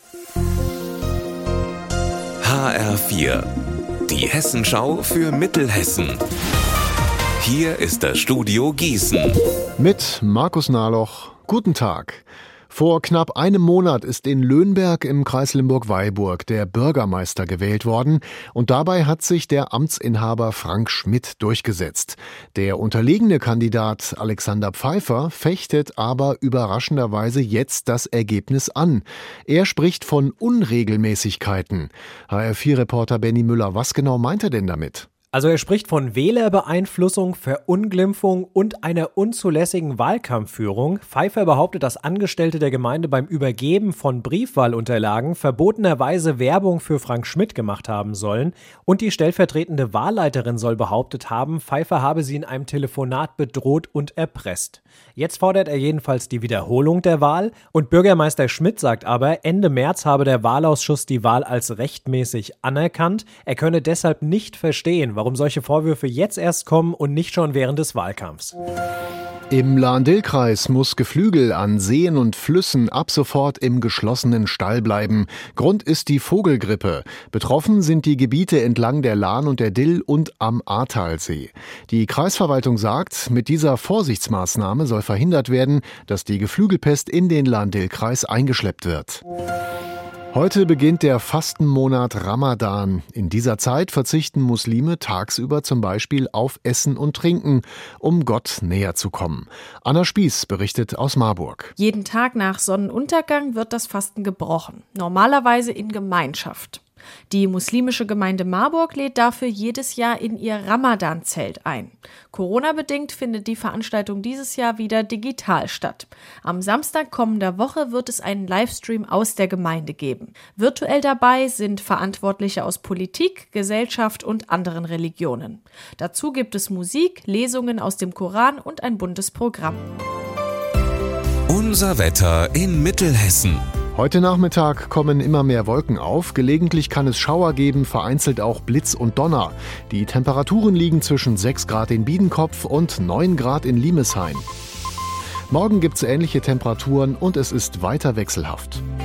HR4, die Hessenschau für Mittelhessen. Hier ist das Studio Gießen. Mit Markus Nahloch. Guten Tag. Vor knapp einem Monat ist in Löhnberg im Kreis Limburg-Weilburg der Bürgermeister gewählt worden und dabei hat sich der Amtsinhaber Frank Schmidt durchgesetzt. Der unterlegene Kandidat Alexander Pfeiffer fechtet aber überraschenderweise jetzt das Ergebnis an. Er spricht von Unregelmäßigkeiten. HR4-Reporter Benny Müller, was genau meint er denn damit? Also er spricht von Wählerbeeinflussung, Verunglimpfung und einer unzulässigen Wahlkampfführung. Pfeiffer behauptet, dass Angestellte der Gemeinde beim Übergeben von Briefwahlunterlagen verbotenerweise Werbung für Frank Schmidt gemacht haben sollen. Und die stellvertretende Wahlleiterin soll behauptet haben, Pfeiffer habe sie in einem Telefonat bedroht und erpresst. Jetzt fordert er jedenfalls die Wiederholung der Wahl. Und Bürgermeister Schmidt sagt aber, Ende März habe der Wahlausschuss die Wahl als rechtmäßig anerkannt. Er könne deshalb nicht verstehen, warum solche Vorwürfe jetzt erst kommen und nicht schon während des Wahlkampfs. Im Lahn-Dill-Kreis muss Geflügel an Seen und Flüssen ab sofort im geschlossenen Stall bleiben. Grund ist die Vogelgrippe. Betroffen sind die Gebiete entlang der Lahn und der Dill und am Ahrtalsee. Die Kreisverwaltung sagt, mit dieser Vorsichtsmaßnahme soll verhindert werden, dass die Geflügelpest in den Lahn-Dill-Kreis eingeschleppt wird. Heute beginnt der Fastenmonat Ramadan. In dieser Zeit verzichten Muslime tagsüber zum Beispiel auf Essen und Trinken, um Gott näher zu kommen. Anna Spieß berichtet aus Marburg. Jeden Tag nach Sonnenuntergang wird das Fasten gebrochen, normalerweise in Gemeinschaft. Die muslimische Gemeinde Marburg lädt dafür jedes Jahr in ihr Ramadan-Zelt ein. Corona-bedingt findet die Veranstaltung dieses Jahr wieder digital statt. Am Samstag kommender Woche wird es einen Livestream aus der Gemeinde geben. Virtuell dabei sind Verantwortliche aus Politik, Gesellschaft und anderen Religionen. Dazu gibt es Musik, Lesungen aus dem Koran und ein buntes Programm. Unser Wetter in Mittelhessen. Heute Nachmittag kommen immer mehr Wolken auf. Gelegentlich kann es Schauer geben, vereinzelt auch Blitz und Donner. Die Temperaturen liegen zwischen 6 Grad in Biedenkopf und 9 Grad in Limeshain. Morgen gibt es ähnliche Temperaturen und es ist weiter wechselhaft.